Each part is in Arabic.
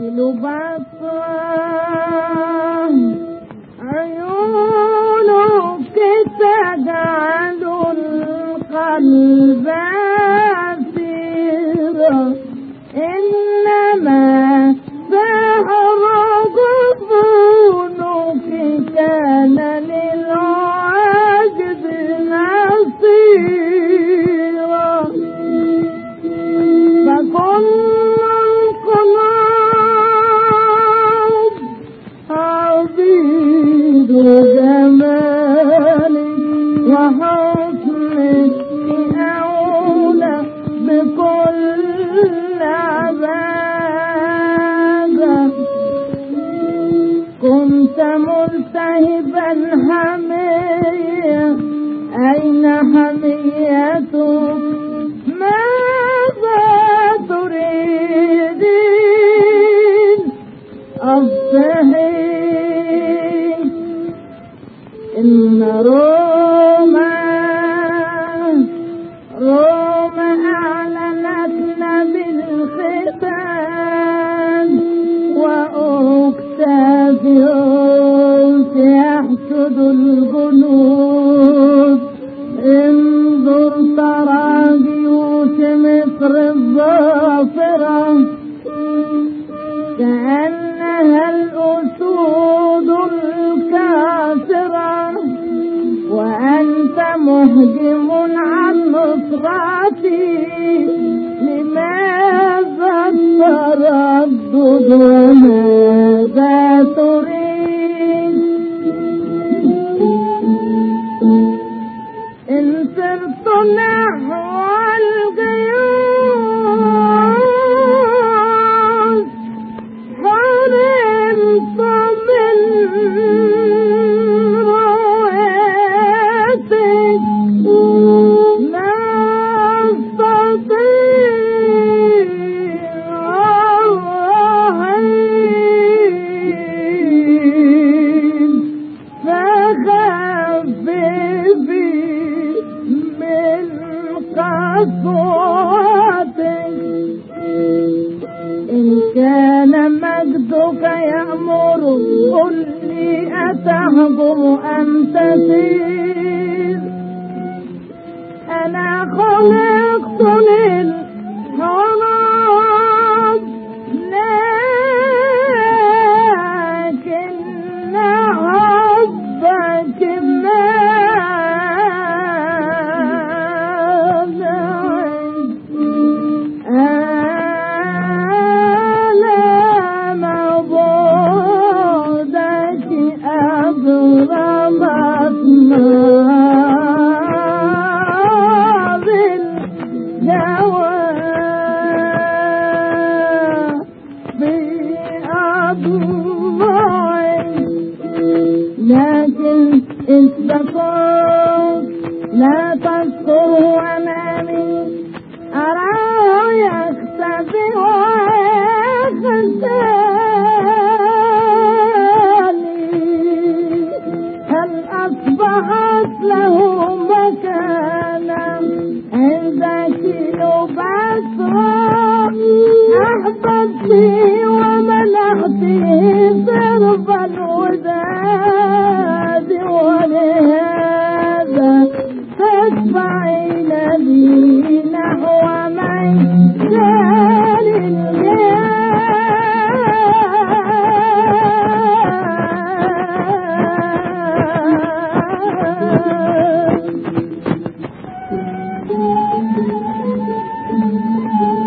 بصره عيونك تجعل القلب أسيرا إنما سحر جفونك كان للعاجز نصيرا فكل القلوب عبيد جمالك وحسنك أولى بكل عبادة كنت ملتهبا حمية أين حميتك ماذا تريدين أصبحي إن روما أعلنتنا بالختان وأكتافيوس يحسد الجنود انظر ترى جيوش مصر الظافرة كأنها الأسود الكاسرة وأنت مهجم عن نصرتي لماذا التردد وماذا تريد إن سرت نحو الجيوش حرمت من رؤيتك لا أستطيع الرحيل فخففي من قسوتك إن كان مجدك يأمر قل لي أتهجم أم تسير أنا خلقت للحرام لكن حبك لكن استقر لا تذكره أمامي أراه يختفي ويختالي هل أصبحت له مكانا عندك يبصر أحببتي ومنحتي صرف الوداد ولهذا تدفعين لي نحو ميدان الجهاد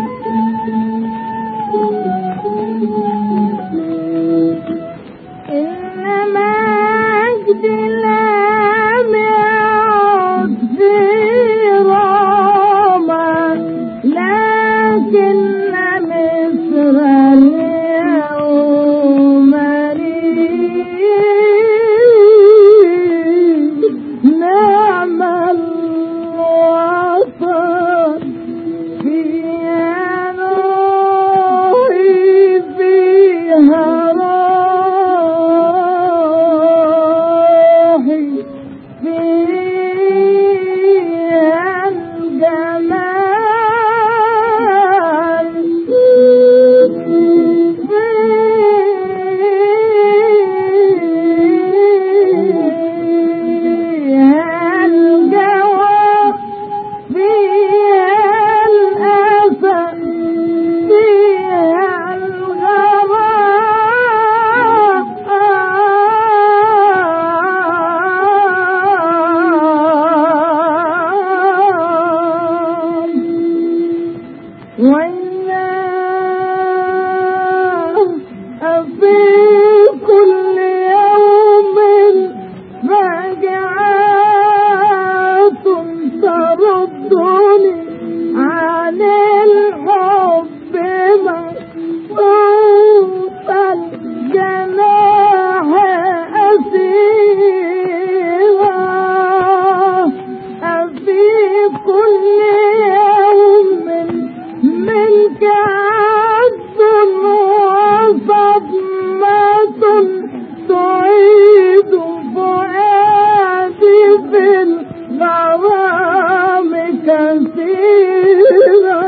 كثيرا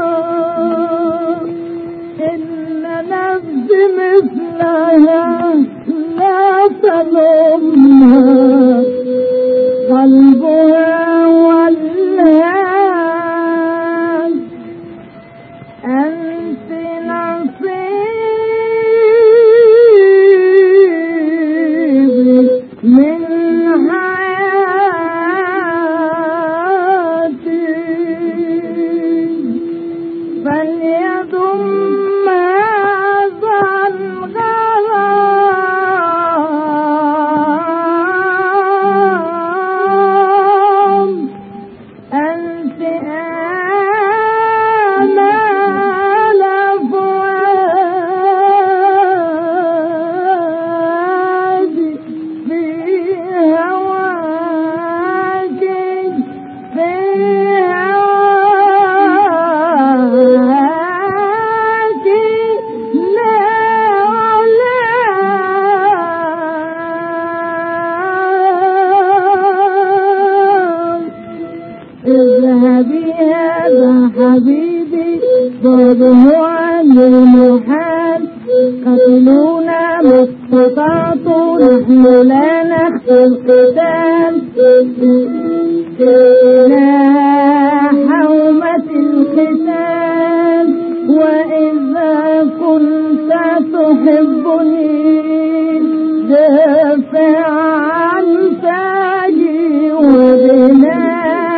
إن نفسي مثلها لا تلومها قلبها والناس أنت نصيبي من حياتي فليضم هذا الغرام أنت آمال فؤادي في هواك في هواك لا اذهبي هذا حبيبي بعده عن المحال قتلونا ما استطعتوا نحن لا نخشى القتال إلى حومة القتال وإذا كنت تحبني دافع عن تاجي وبنادي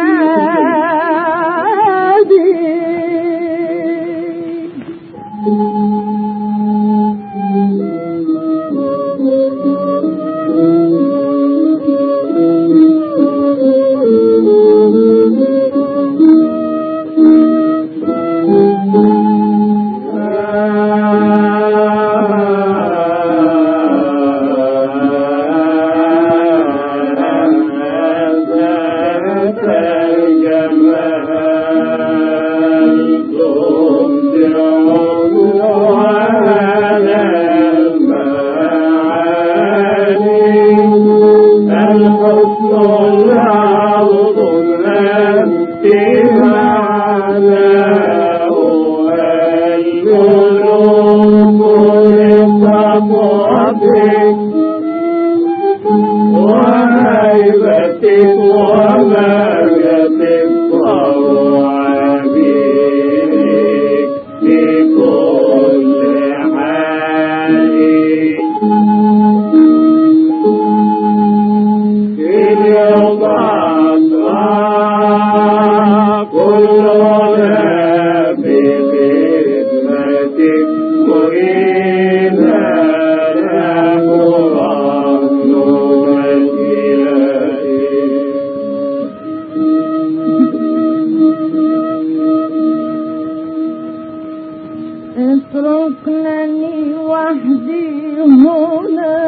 اتركنني وحدي هنا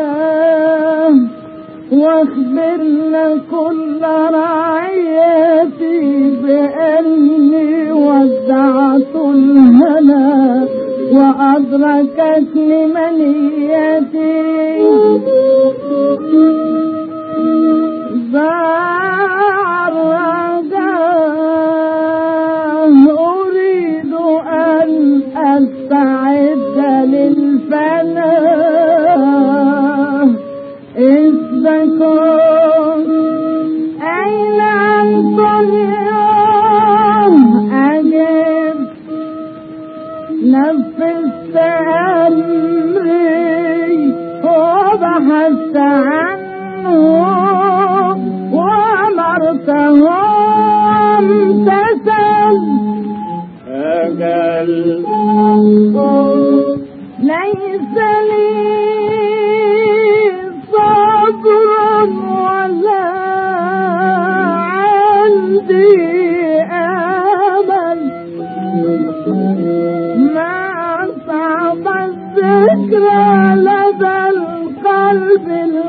واخبرنا كل رعيتي بأني ودعت الهنا وأدركتني منيتي ضاع الرجاء أريد أن أستعد للفناء إذ كنت أين أنتم اليوم أجب نفذت أمري وبحثت عنه وأمرتهم تسل أجل ليس لي صبر ولا عندي أمل ما صعب الذكرى لدى القلب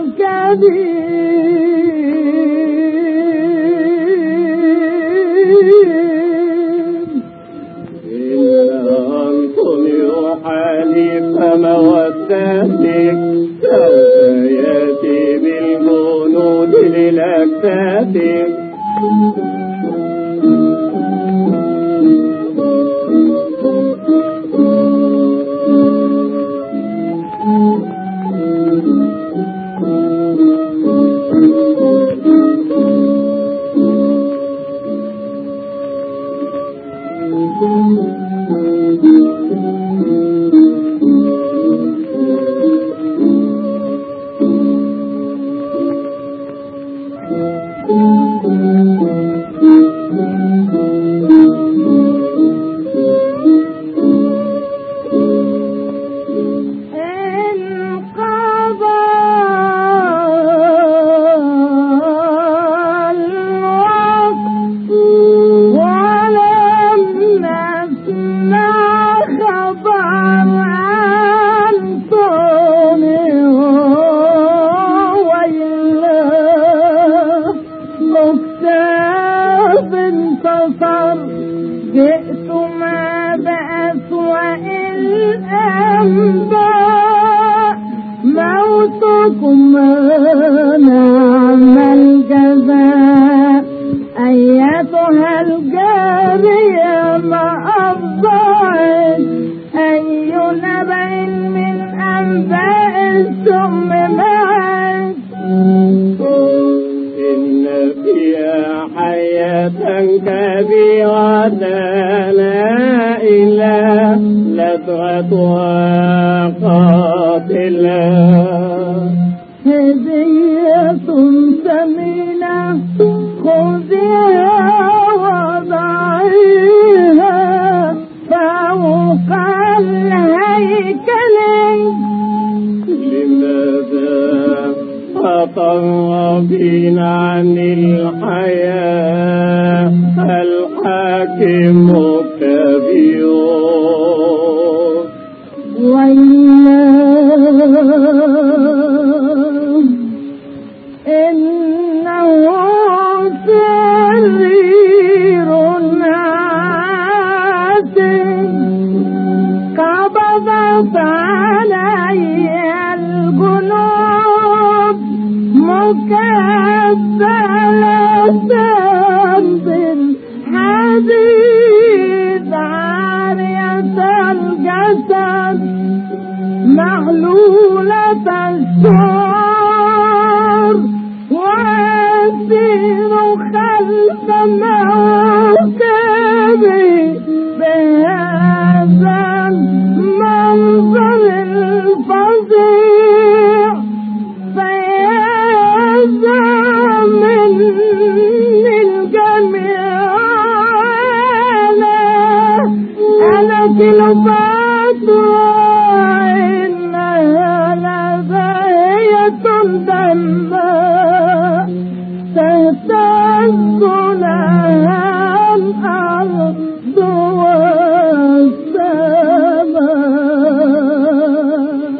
الكبير إلا أنتم يحالي فمودتك سوف يأتي بالجنود للأكتاف جئت ما بأسوأ الأنباء موتكم نعم الجزاء أيتها الجارية مع الضعف أي نبأ من أنباء السم معك إن فيها حياة كبيرة لا إله لدغتها قاتلة هدية ثمينة خذيها وضعيها فوق الهيكل لماذا تطربين عن الحياة الحاكم كبير وإله إنه سرير عاتق قبضت علي الجنوب مكسلة بالحديد عارية الجسد معلولة الشعور وأسير خلف موكبي بهذا المنظر الفظيع فيهزم مني الجميع أنا كلفات دماء تهتز لها الأرض والسماء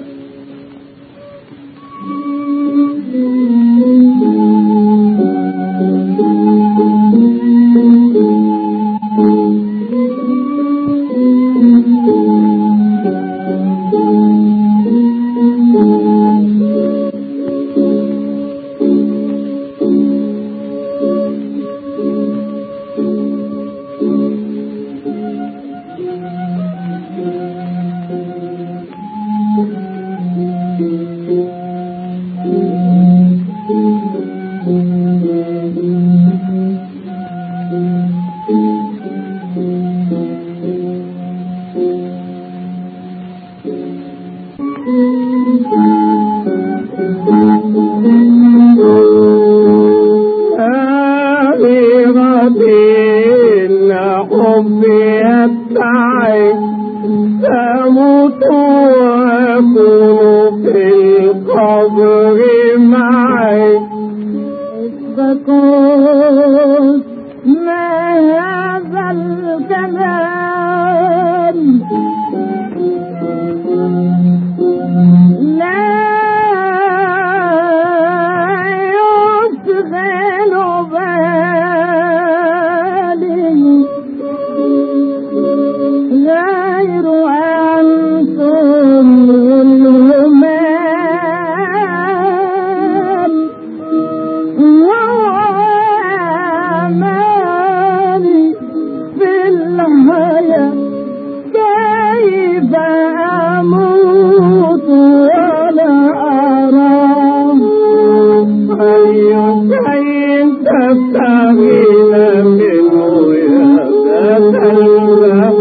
تموت وأكون في القبر معك فقلت ما هذا الكلام لا يشغل بالي غير أنتم الهمال وأماني في الحياة كيف أموت ولا أرى أي شيء تفتغين منه يا ذات البهاء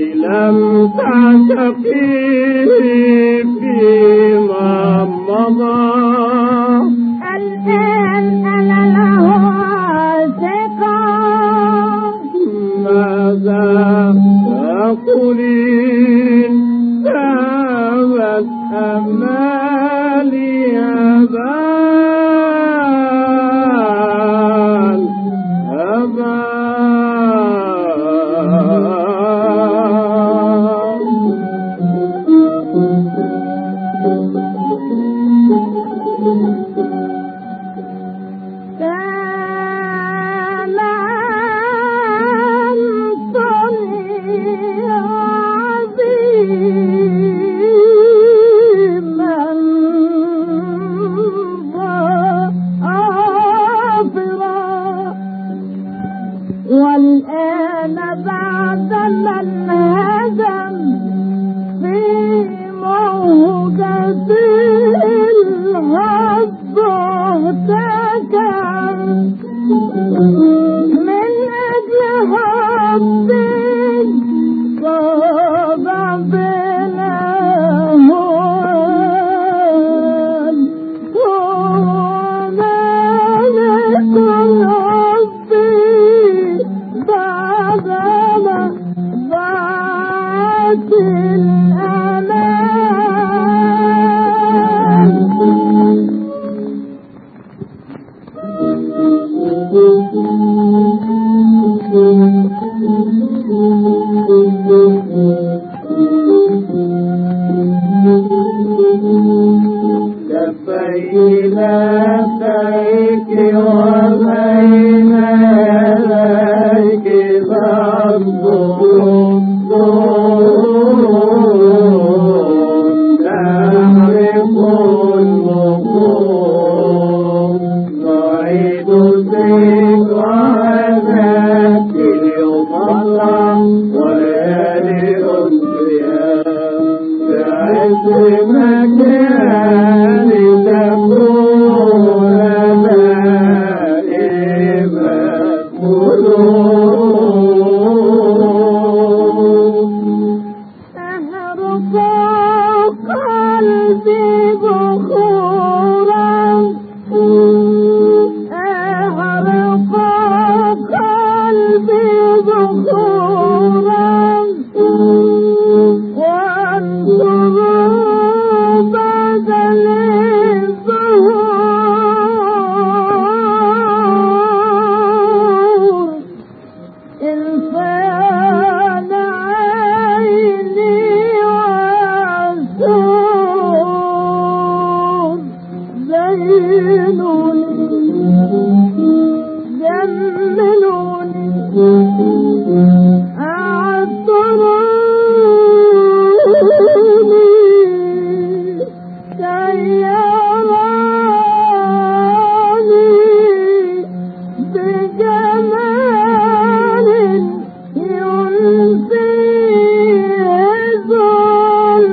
لم تعتقي فيما مضى الآن أنا له ثقة ماذا تقولين ذهبت أمالي هبال والآن بعد من هزم في موجة الحب احتكر من أجل حبك صابع بلا هوان ومالك الحب بعدما ضاعت الأمان بين يديك وبين يديك مصدوم تعرف الوقوف نعيد ذكرياتك اليوم الله وليالي الصيام بعز مكان تكون دائما قلوب تهرب قلبي بخورا أهرب قلبي بخورا وانظر بدل الظهور إنسان عيني وعسول زينوني جملوني عطروني كي يراني بجمال ينسي ذل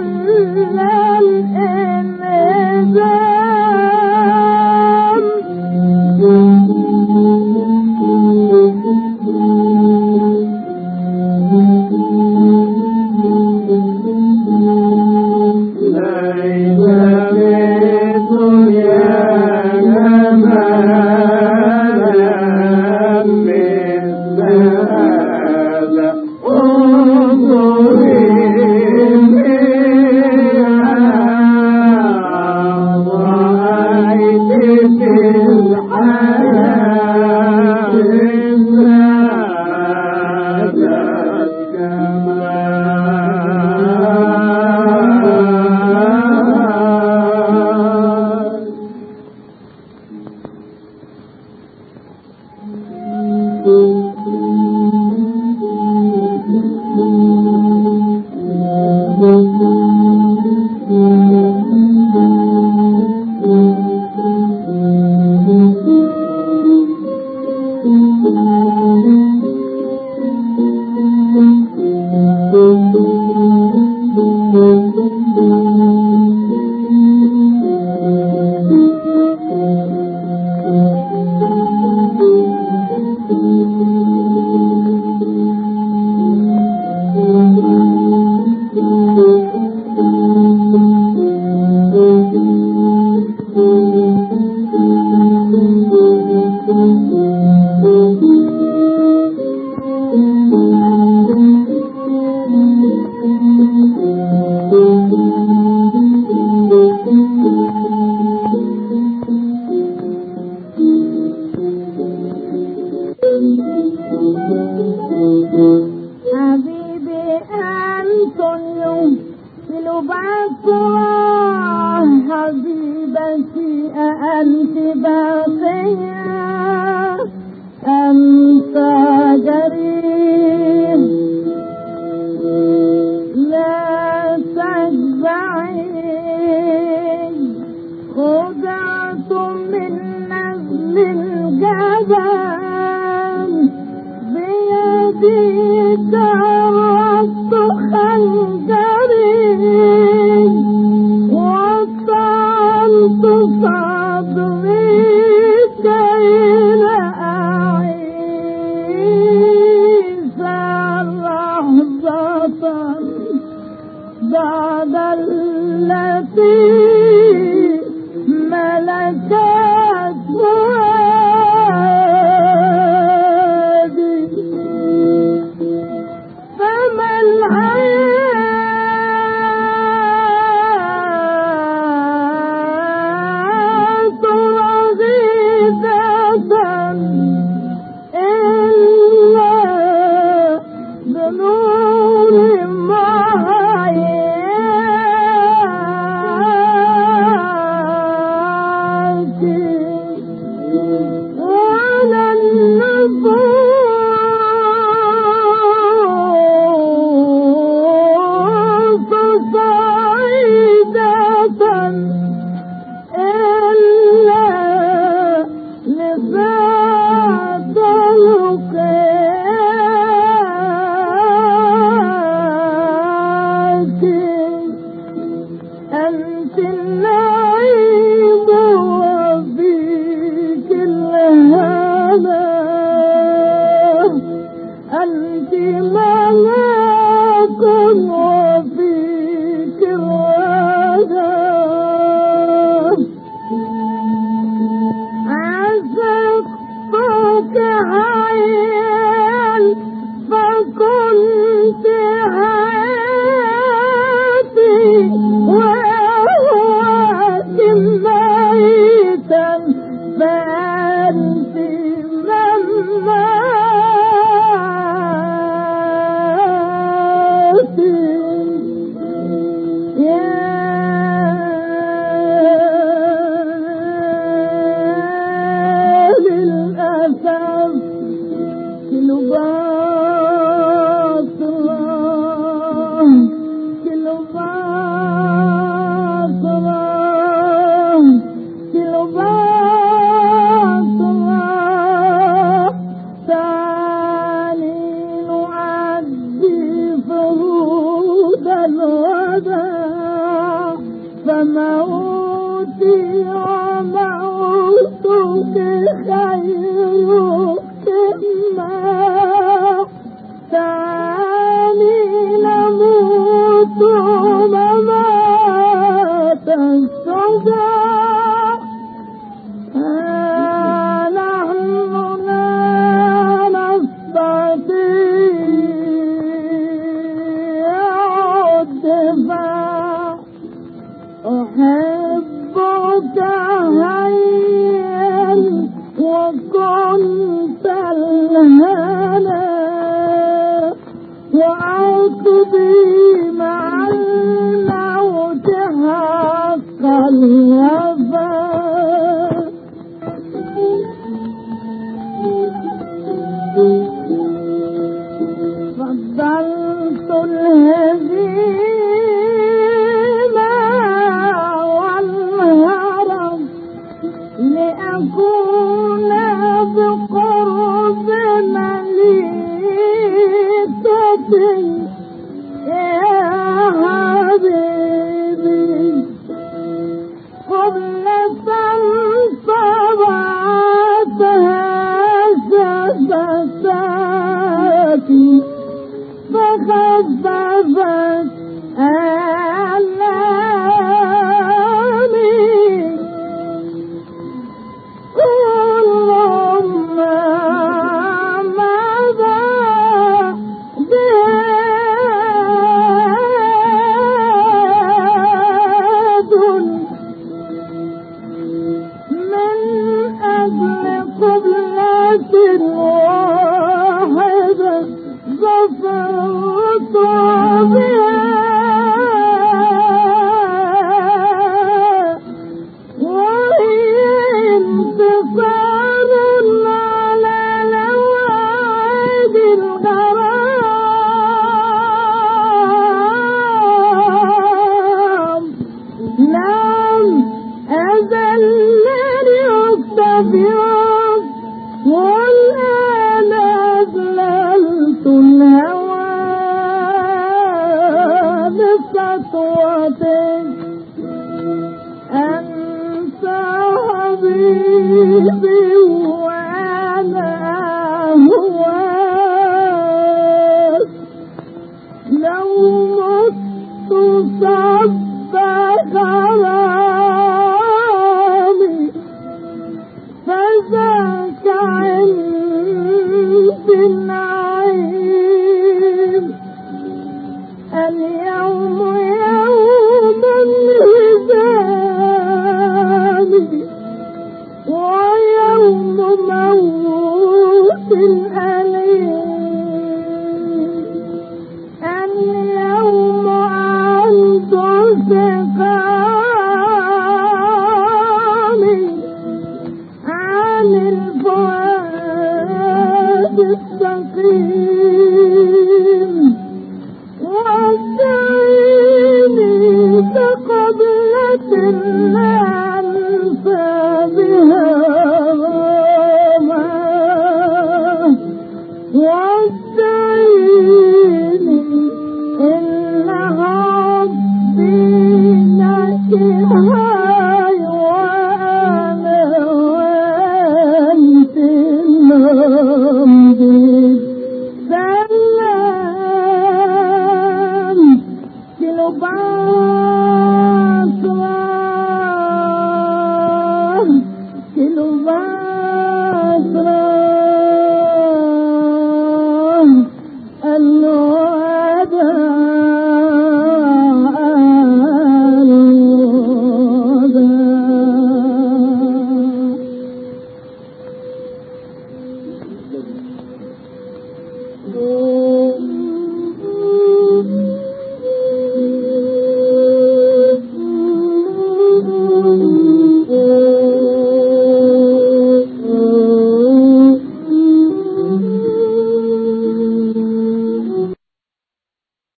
بعثرة حبيبتي أنت باقية أم تجرين لا تجزعين خدعت من نزل الجبل بيدي جربت خنجري وصلت صدري كي لا أعيش لحظة بعد التي ملكت فؤادي فما الحياة رغيدة إلا بنور معاك ولا النفوس صعيدة إلا لذات لقاك أنت النعيم وفيك الهنا أنت ملاك وفيك الوجه عشقتك حيا فكنت حياتي وأهواك ميتا فأنت مماتي للأسف كل باطرة كل باطرة كل باطرة تعالي نعدي فروض الوداع فموتي وموتك خير كما تعالي نموت ممات الشجاع نحن لا نستطيع الدفاع أحبك هيا وكنت الهنا وعقبي مع الموت حق الوفاء فضلت الهزيمة والهرب لأكون بقرب مليكة يا حبيبي قبلة طبعتها شفتاكي فخففت آلامي كل ما مضى زاد من أجل قبلة واحدة ظفرت بها صب غرامي فذاك عند النعيم اليوم يوم الهزام ويوم موت أليم اليوم عند سقامي عن الفؤاد السقيم وادعيني بقبلة الله